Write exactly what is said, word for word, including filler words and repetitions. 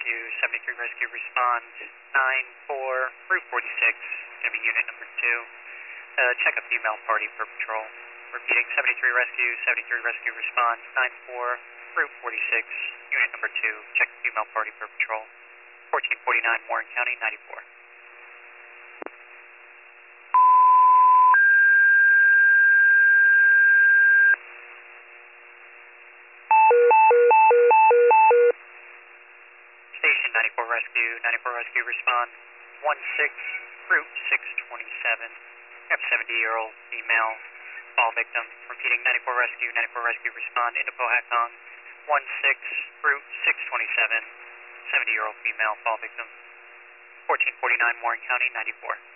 Rescue, seventy-three Rescue, respond nine four, Route forty-six, going to be unit number two. Uh, check a female party for patrol. Repeating, seventy-three Rescue, seventy-three Rescue, respond nine four, Route forty-six, unit number two. Check a female party for patrol. fourteen forty-nine Warren County, ninety-four. Station ninety-four Rescue, ninety-four Rescue, respond one six, Route six twenty-seven. Have seventy-year-old female fall victim. Repeating, ninety-four Rescue, ninety-four Rescue, respond into Powhatan, one six, Route six twenty-seven. seventy-year-old female fall victim. fourteen forty-nine Warren County, ninety-four.